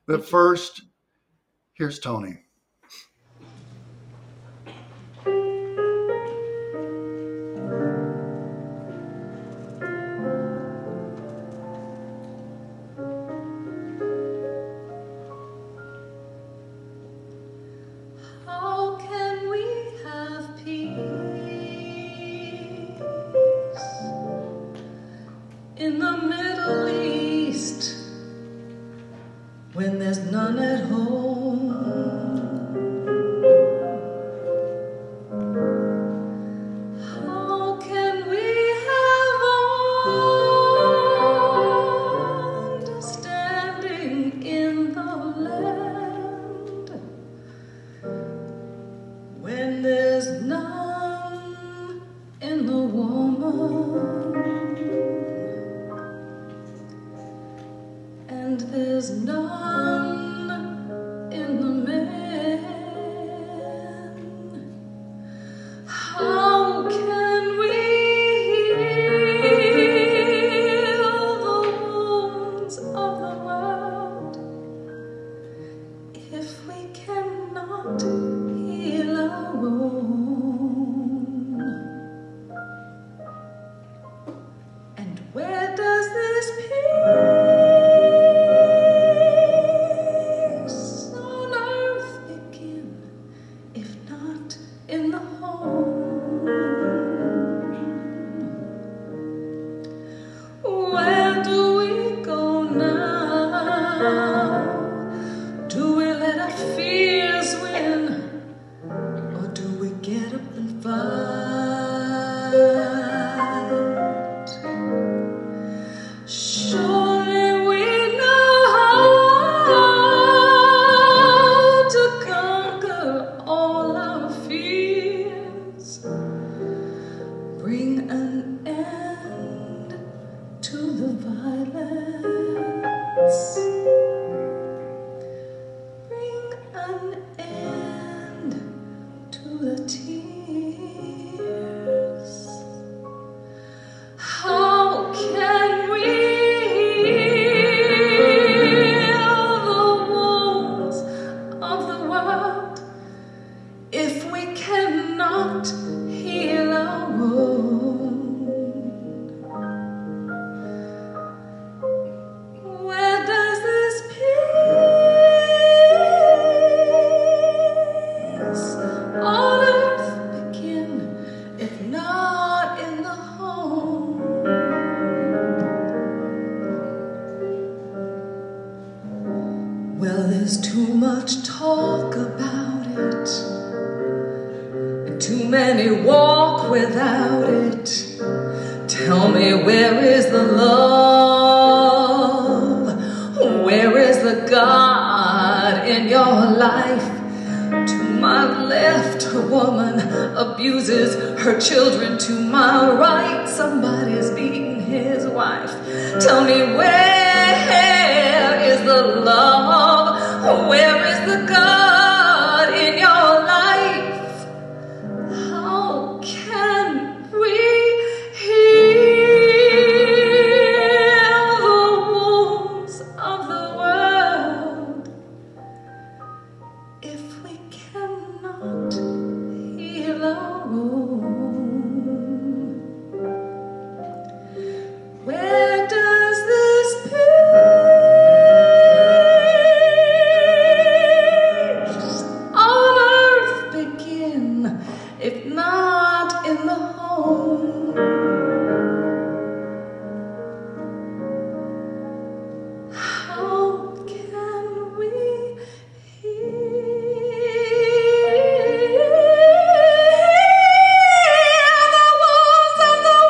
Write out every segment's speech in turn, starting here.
But first, here's Tony. How can we have peace in the Middle East when there's none at home? How can we have understanding in the land when there's none in the woman, and there's none in the man? How can we heal the wounds of the world if we cannot heal our own? And where does this peace on earth begin, if not in the home? Where do we go now? Do we let our fears win, or do we get up and fight? Surely we know how to conquer all our fears, bring an end to the violence, bring an end to the tears. How can we heal the wounds of the world if we cannot heal our own? Where does this peace on earth begin, if not in the home? Well, there's too much talk about it, and too many walk without it. Tell me, where is the love? Where is the God in your life? To my left, a woman abuses her children. To my right, somebody's beating his wife. Tell me, where is the love? Where is the God in your life? How can we heal the wounds of the world if we cannot heal our own? Where does this peace on earth begin, if not in the home? How can we heal the wounds of the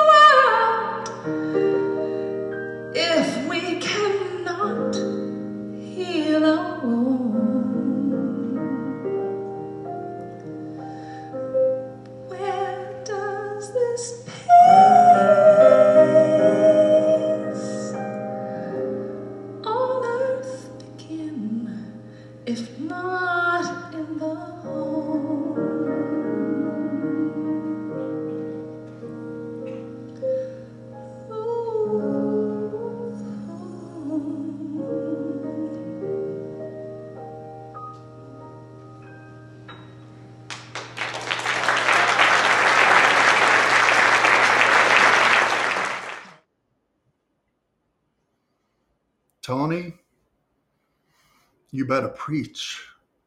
world if we cannot heal our own? Where does this peace on earth begin, if not in the home? Ooh. Tony, you better preach.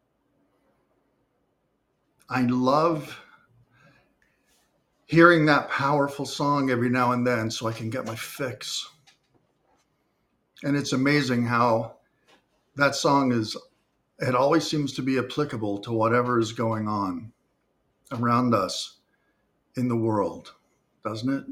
I love hearing that powerful song every now and then so I can get my fix. And it's amazing how that song it always seems to be applicable to whatever is going on around us in the world, doesn't it?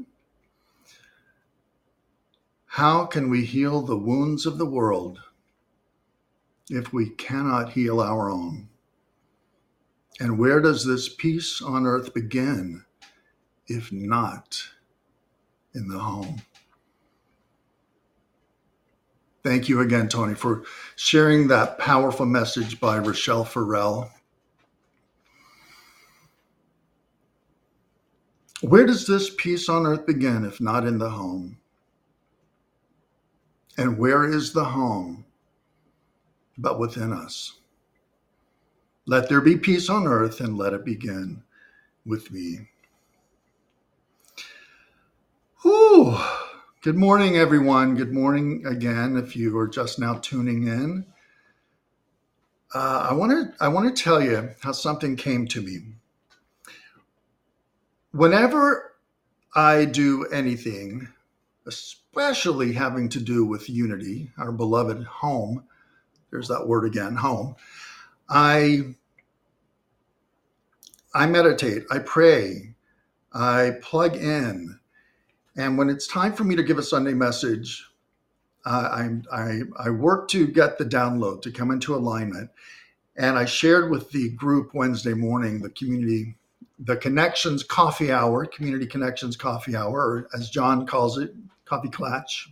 How can we heal the wounds of the world if we cannot heal our own? And where does this peace on earth begin if not in the home? Thank you again, Tony, for sharing that powerful message by Rochelle Farrell. Where does this peace on earth begin if not in the home? And where is the home but within us? Let there be peace on earth and let it begin with me. Whew. Good morning, everyone. Good morning again if you are just now tuning in. I want to tell you how something came to me. Whenever I do anything, especially having to do with unity, our beloved home, there's that word again, home, I meditate, I pray, I plug in. And when it's time for me to give a Sunday message, I work to get the download to come into alignment. And I shared with the group Wednesday morning, the Connections Coffee Hour, Community Connections Coffee Hour, or as John calls it, Coffee Clatch.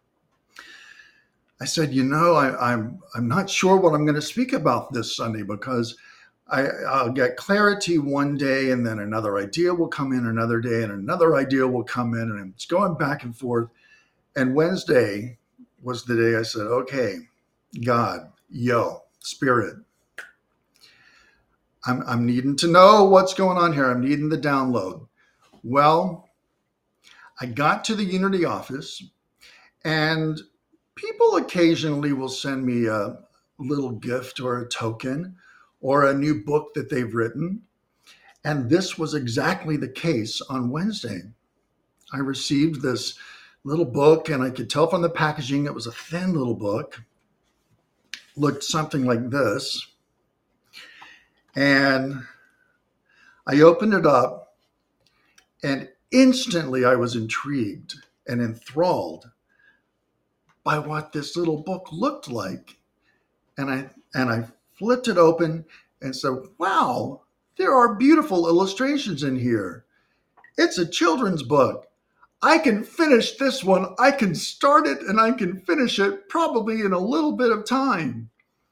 I said, I'm not sure what I'm going to speak about this Sunday because I'll get clarity one day and then another idea will come in another day and another idea will come in and it's going back and forth. And Wednesday was the day I said, okay, God, Spirit, I'm needing to know what's going on here. I'm needing the download. Well, I got to the Unity office and people occasionally will send me a little gift or a token or a new book that they've written. And this was exactly the case on Wednesday. I received this little book and I could tell from the packaging, it was a thin little book, looked something like this. And I opened it up and instantly I was intrigued and enthralled by what this little book looked like. And I flipped it open and said, wow, there are beautiful illustrations in here. It's a children's book. I can finish this one. I can start it and I can finish it probably in a little bit of time.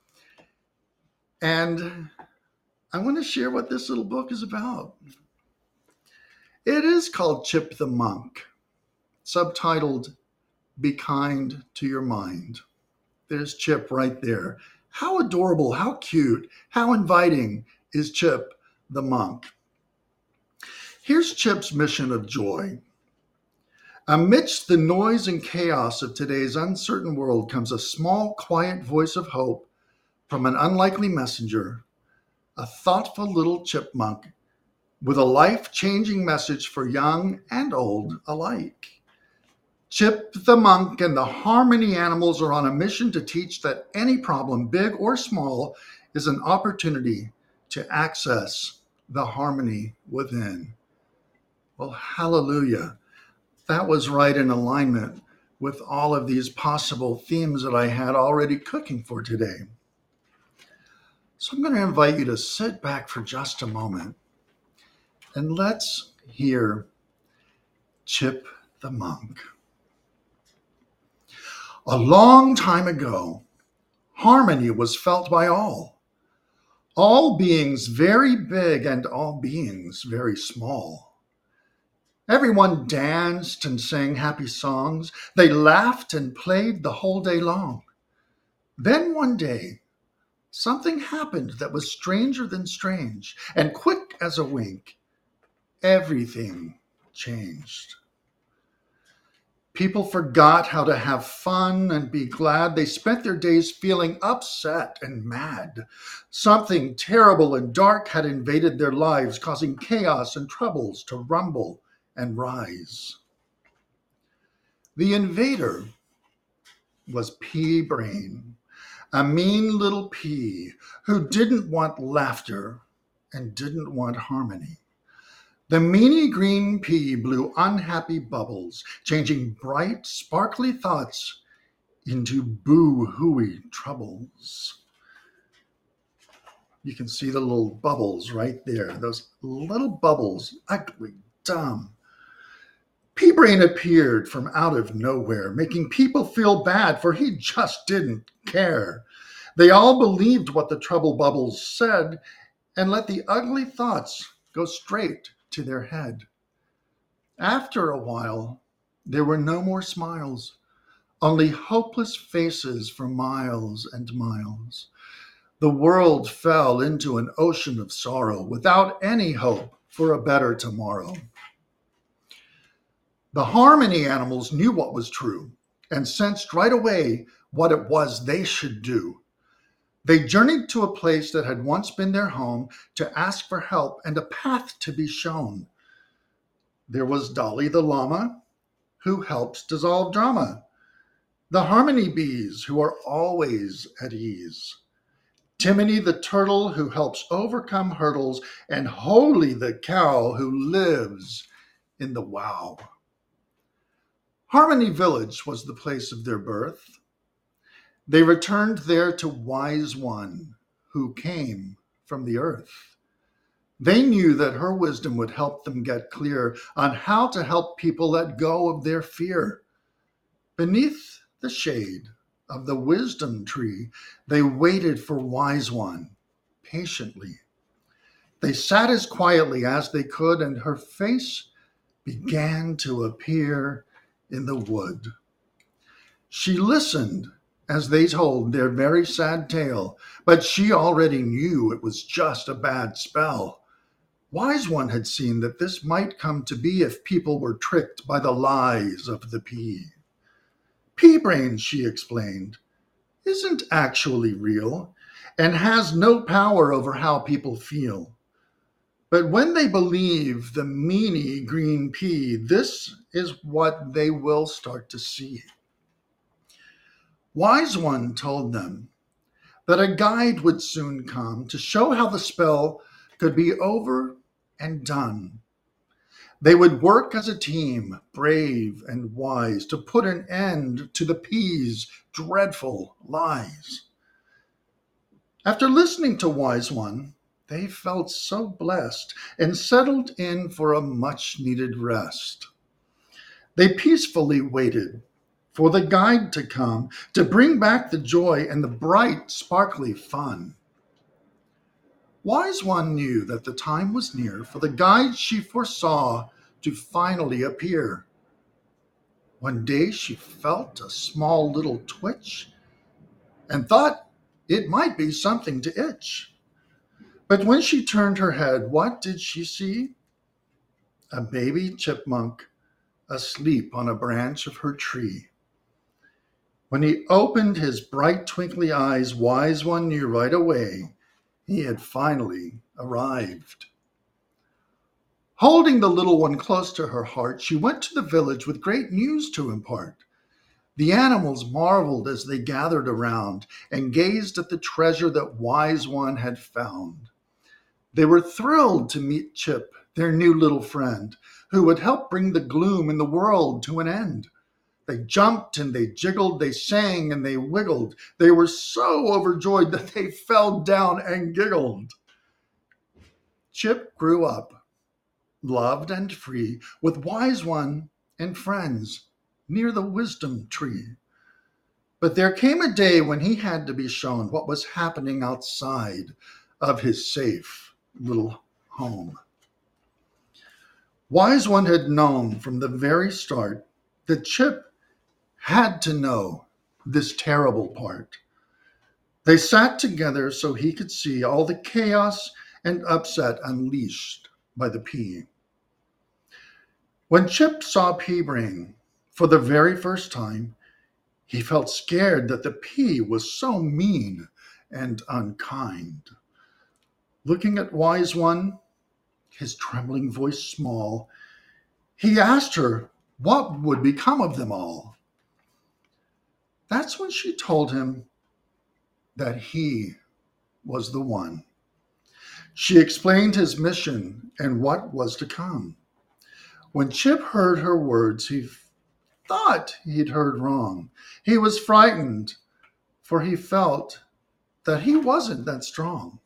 And I want to share what this little book is about. It is called Chip the Monk, subtitled, Be Kind to Your Mind. There's Chip right there. How adorable, how cute, how inviting is Chip the Monk. Here's Chip's mission of joy. Amidst the noise and chaos of today's uncertain world comes a small, quiet voice of hope from an unlikely messenger, a thoughtful little chipmunk with a life-changing message for young and old alike. Chip the Monk and the Harmony Animals are on a mission to teach that any problem, big or small, is an opportunity to access the harmony within. Well, hallelujah. That was right in alignment with all of these possible themes that I had already cooking for today. So I'm going to invite you to sit back for just a moment and let's hear Chip the Monk. A long time ago, harmony was felt by all beings very big and all beings very small. Everyone danced and sang happy songs. They laughed and played the whole day long. Then one day, something happened that was stranger than strange, and quick as a wink, everything changed. People forgot how to have fun and be glad. They spent their days feeling upset and mad. Something terrible and dark had invaded their lives, causing chaos and troubles to rumble and rise. The invader was Pea Brain, a mean little pea who didn't want laughter and didn't want harmony. The meany green pea blew unhappy bubbles, changing bright, sparkly thoughts into boo-hooey troubles. You can see the little bubbles right there. Those little bubbles, ugly, dumb. Pea Brain appeared from out of nowhere, making people feel bad, for he just didn't care. They all believed what the trouble bubbles said and let the ugly thoughts go straight to their head. After a while, there were no more smiles, only hopeless faces for miles and miles. The world fell into an ocean of sorrow without any hope for a better tomorrow. The harmony animals knew what was true and sensed right away what it was they should do. They journeyed to a place that had once been their home to ask for help and a path to be shown. There was Dolly the llama, who helps dissolve drama. The harmony bees, who are always at ease. Timony the turtle, who helps overcome hurdles. And Holy the cow, who lives in the wow. Harmony Village was the place of their birth. They returned there to Wise One, who came from the earth. They knew that her wisdom would help them get clear on how to help people let go of their fear. Beneath the shade of the wisdom tree, they waited for Wise One patiently. They sat as quietly as they could, and her face began to appear in the wood. She listened as they told their very sad tale, but she already knew it was just a bad spell. Wise One had seen that this might come to be if people were tricked by the lies of the pea. Pea Brain, she explained, isn't actually real and has no power over how people feel. But when they believe the meany green pea, this is what they will start to see. Wise One told them that a guide would soon come to show how the spell could be over and done. They would work as a team, brave and wise, to put an end to the pea's dreadful lies. After listening to Wise One, they felt so blessed and settled in for a much-needed rest. They peacefully waited for the guide to come to bring back the joy and the bright, sparkly fun. Wise One knew that the time was near for the guide she foresaw to finally appear. One day she felt a small little twitch and thought it might be something to itch. But when she turned her head, what did she see? A baby chipmunk asleep on a branch of her tree. When he opened his bright twinkly eyes, Wise One knew right away he had finally arrived. Holding the little one close to her heart, she went to the village with great news to impart. The animals marveled as they gathered around and gazed at the treasure that Wise One had found. They were thrilled to meet Chip, their new little friend, who would help bring the gloom in the world to an end. They jumped and they jiggled, they sang and they wiggled. They were so overjoyed that they fell down and giggled. Chip grew up, loved and free, with Wise One and friends near the wisdom tree. But there came a day when he had to be shown what was happening outside of his safe little home. Wise One had known from the very start that Chip had to know this terrible part. They sat together so he could see all the chaos and upset unleashed by the pea. When Chip saw Pea Brain For the very first time, he felt scared that the pea was so mean and unkind. Looking at Wise One, his trembling voice small, he asked her what would become of them all. That's when she told him that he was the one. She explained his mission and what was to come. When Chip heard her words, he thought he'd heard wrong. He was frightened, for he felt that he wasn't that strong.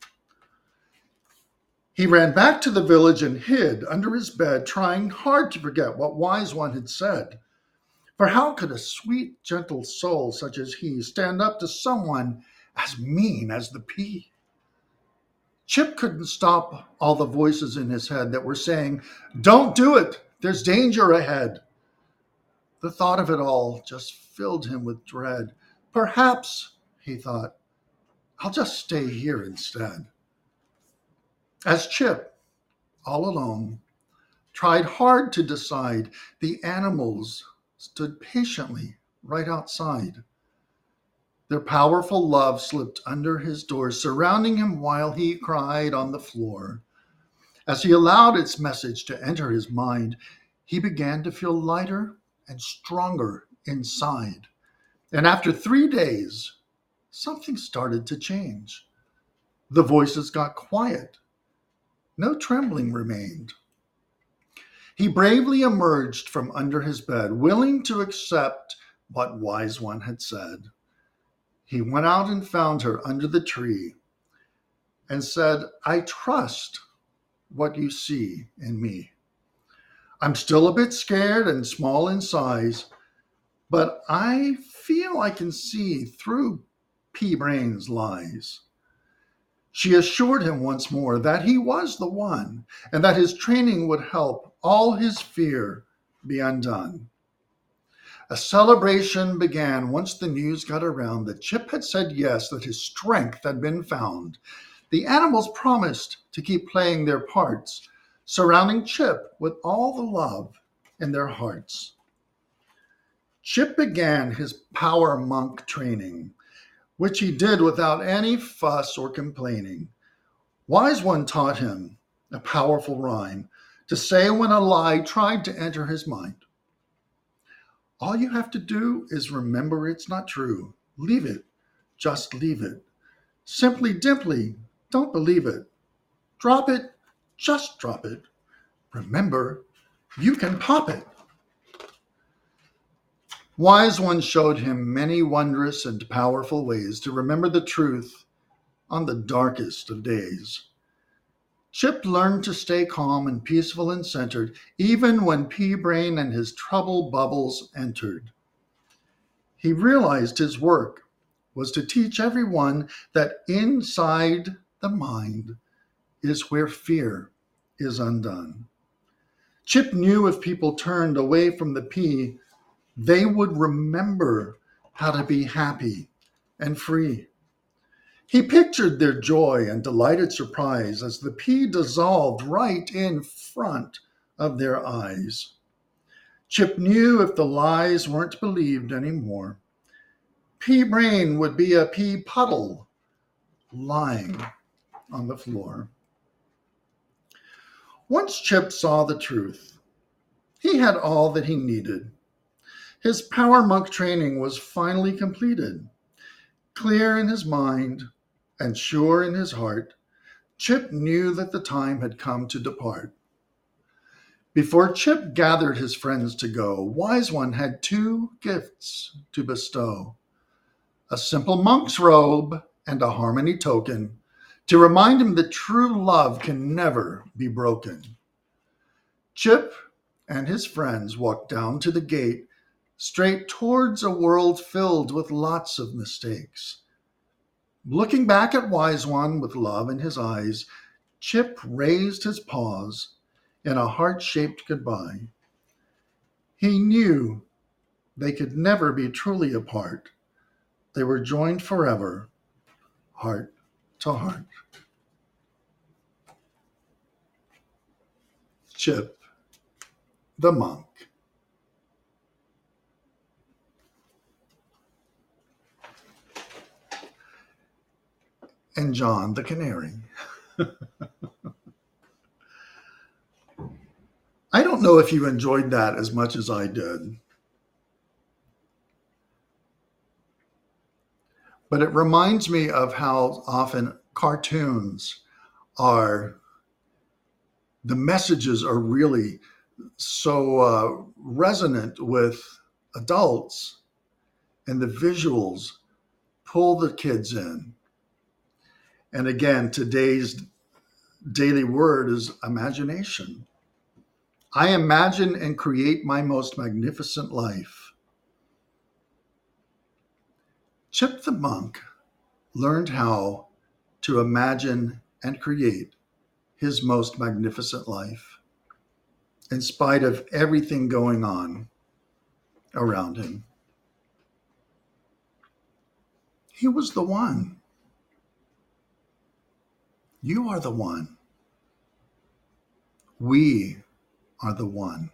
He ran back to the village and hid under his bed, trying hard to forget what Wise One had said. For how could a sweet, gentle soul such as he stand up to someone as mean as the pea? Chip couldn't stop all the voices in his head that were saying, "Don't do it, there's danger ahead." The thought of it all just filled him with dread. Perhaps, he thought, I'll just stay here instead. As Chip, all alone, tried hard to decide, the animals stood patiently right outside. Their powerful love slipped under his door, surrounding him while he cried on the floor. As he allowed its message to enter his mind, he began to feel lighter and stronger inside. And after 3 days, something started to change. The voices got quiet. No trembling remained. He bravely emerged from under his bed, willing to accept what Wise One had said. He went out and found her under the tree and said, "I trust what you see in me. I'm still a bit scared and small in size, but I feel I can see through Pea Brain's lies." She assured him once more that he was the one and that his training would help all his fear be undone. A celebration began once the news got around that Chip had said yes, that his strength had been found. The animals promised to keep playing their parts, surrounding Chip with all the love in their hearts. Chip began his power monk training, which he did without any fuss or complaining. Wise One taught him a powerful rhyme to say when a lie tried to enter his mind. All you have to do is remember it's not true. Leave it. Just leave it. Simply dimply, don't believe it. Drop it. Just drop it. Remember, you can pop it. Wise One showed him many wondrous and powerful ways to remember the truth on the darkest of days. Chip learned to stay calm and peaceful and centered, even when Pea Brain and his trouble bubbles entered. He realized his work was to teach everyone that inside the mind is where fear is undone. Chip knew if people turned away from the pea, they would remember how to be happy and free. He pictured their joy and delighted surprise as the pea dissolved right in front of their eyes. Chip knew if the lies weren't believed anymore, Pea Brain would be a pea puddle lying on the floor. Once Chip saw the truth, he had all that he needed. His power monk training was finally completed. Clear in his mind and sure in his heart, Chip knew that the time had come to depart. Before Chip gathered his friends to go, Wise One had 2 gifts to bestow: a simple monk's robe and a harmony token to remind him that true love can never be broken. Chip and his friends walked down to the gate, straight towards a world filled with lots of mistakes. Looking back at Wise One with love in his eyes, Chip raised his paws in a heart-shaped goodbye. He knew they could never be truly apart. They were joined forever, heart to heart. Chip the monk. and John the canary. I don't know if you enjoyed that as much as I did, but it reminds me of how often cartoons are, the messages are really so resonant with adults, and the visuals pull the kids in. And again, today's daily word is imagination. I imagine and create my most magnificent life. Chip the monk learned how to imagine and create his most magnificent life in spite of everything going on around him. He was the one. You are the one. We are the one.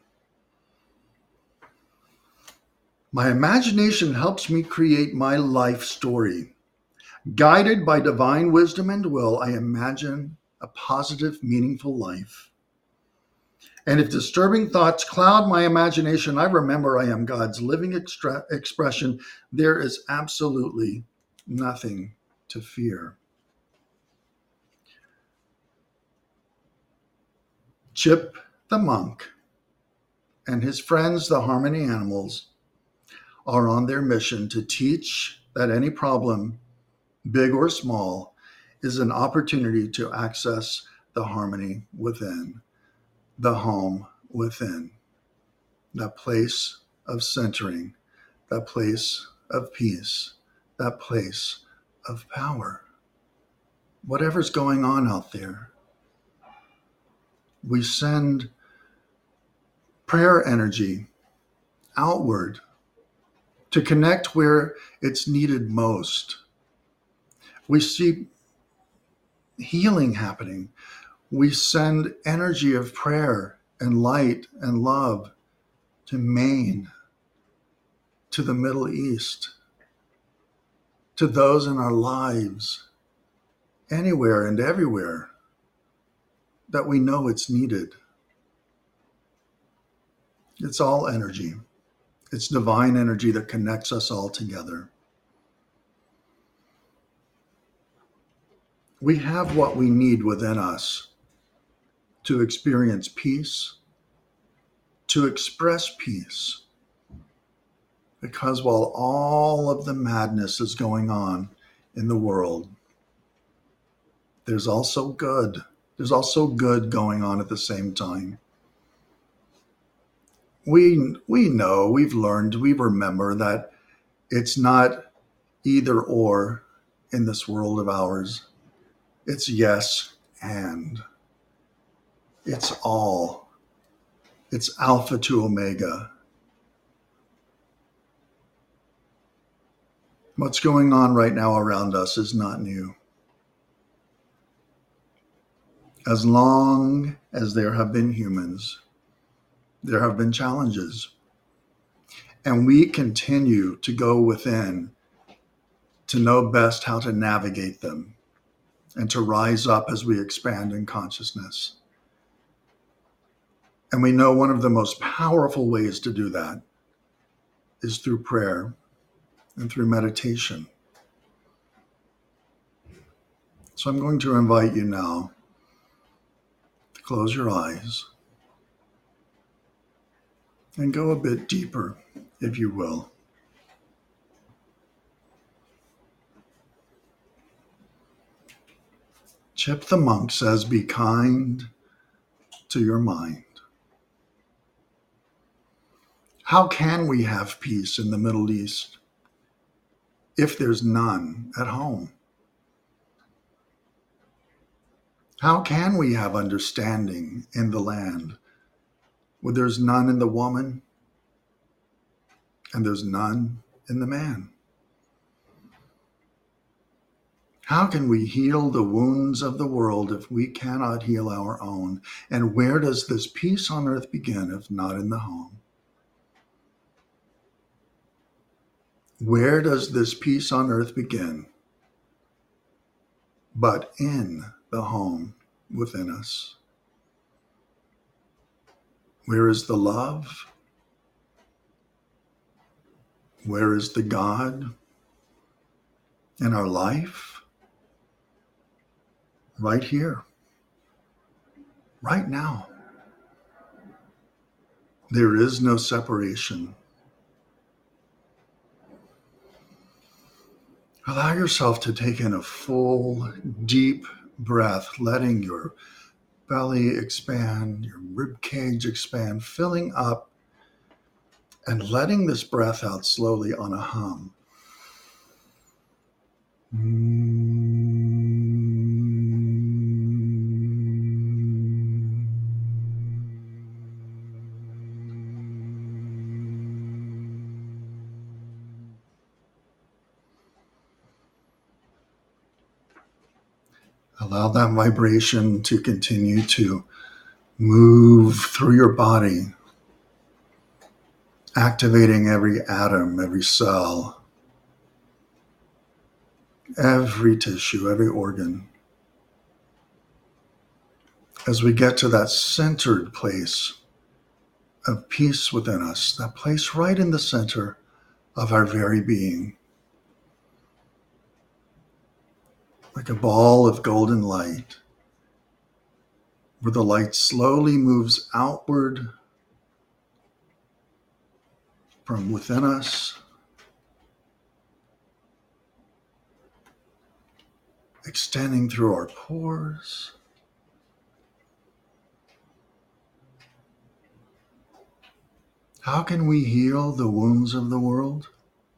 My imagination helps me create my life story. Guided by divine wisdom and will, I imagine a positive, meaningful life. And if disturbing thoughts cloud my imagination, I remember I am God's living expression. There is absolutely nothing to fear. Chip the monk and his friends, the Harmony Animals, are on their mission to teach that any problem, big or small, is an opportunity to access the harmony within, the home within, that place of centering, that place of peace, that place of power. Whatever's going on out there, we send prayer energy outward to connect where it's needed most. We see healing happening. We send energy of prayer and light and love to Maine, to the Middle East, to those in our lives, anywhere and everywhere that we know it's needed. It's all energy. It's divine energy that connects us all together. We have what we need within us to experience peace, to express peace. Because while all of the madness is going on in the world, there's also good. There's also good going on at the same time. We know, we've learned, we remember that it's not either or in this world of ours. It's yes and. It's all. It's alpha to omega. What's going on right now around us is not new. As long as there have been humans, there have been challenges. And we continue to go within to know best how to navigate them and to rise up as we expand in consciousness. And we know one of the most powerful ways to do that is through prayer and through meditation. So I'm going to invite you now to close your eyes and go a bit deeper, if you will. Chip the monk says, be kind to your mind. How can we have peace in the Middle East if there's none at home? How can we have understanding in the land where there's none in the woman and there's none in the man? How can we heal the wounds of the world if we cannot heal our own? And where does this peace on earth begin if not in the home? Where does this peace on earth begin but in the home within us. Where is the love? Where is the God in our life? Right here, right now. There is no separation. Allow yourself to take in a full, deep breath, letting your belly expand, your rib cage expand, filling up and letting this breath out slowly on a hum. Allow that vibration to continue to move through your body, activating every atom, every cell, every tissue, every organ. As we get to that centered place of peace within us, that place right in the center of our very being, like a ball of golden light, where the light slowly moves outward from within us, extending through our pores, how can we heal the wounds of the world?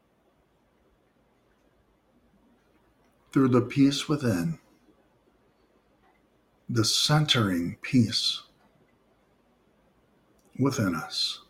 Through the peace within, the centering peace within us.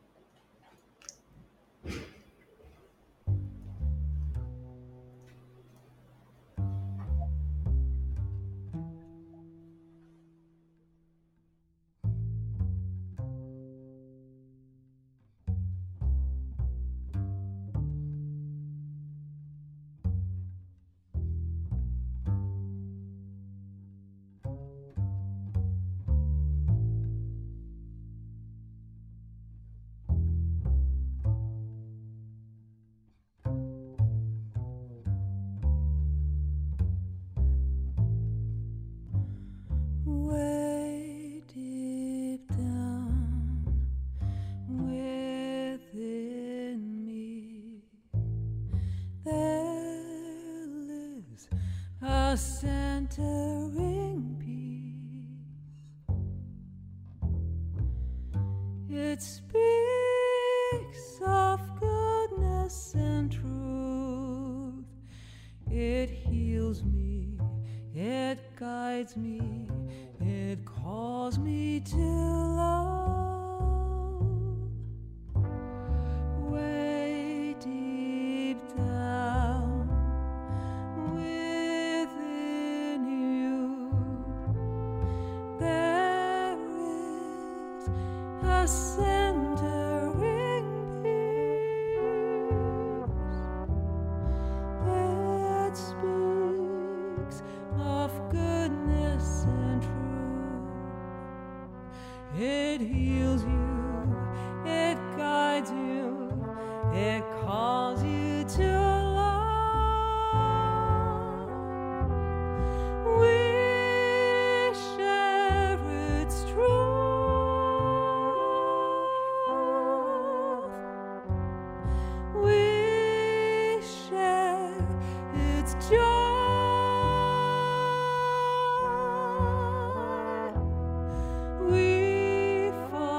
Way deep down within me, there lives a centering peace. It speaks of goodness and truth. It heals me, it guides me, it calls me to love. Way deep down within you, there is a centering peace that speaks of goodness and truth. It heals you, it guides you, it calls you to love. We share its truth. We share its joy. We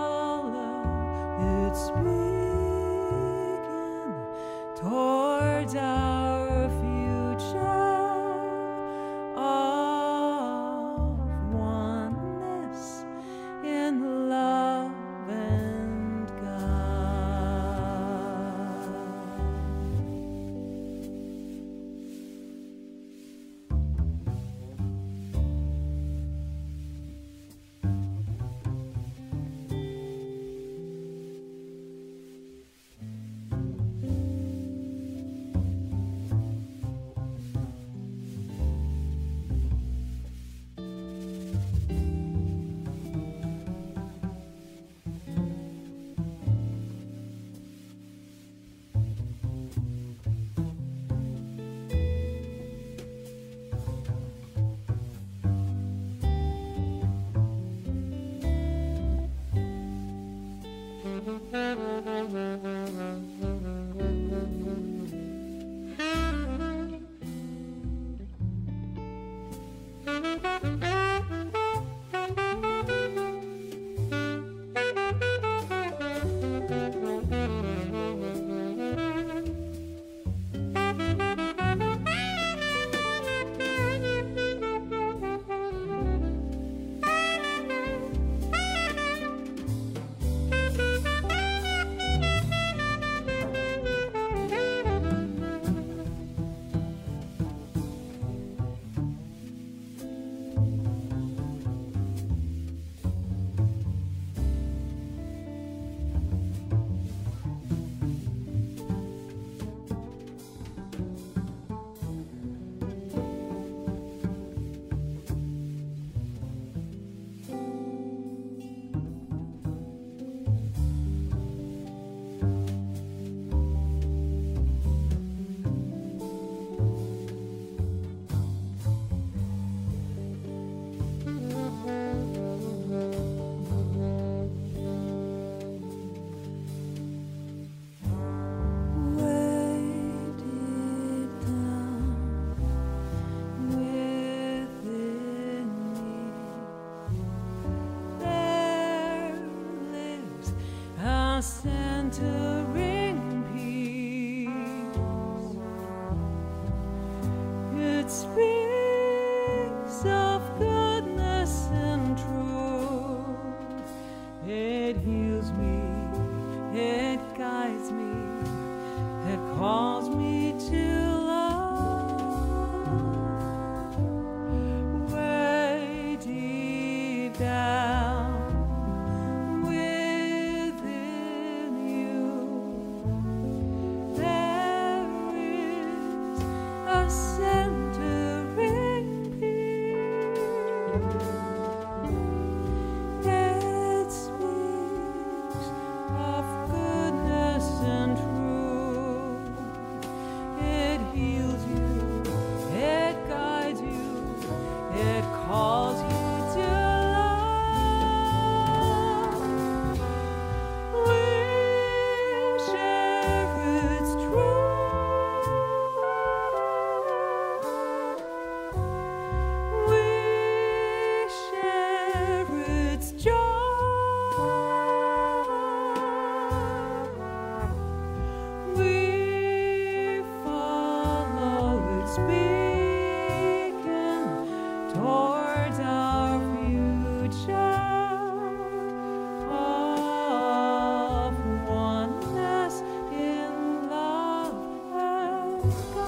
Centering peace, it speaks of goodness and truth. It heals me, it guides me, it calls me to love. Way deep down towards our future of oneness in love and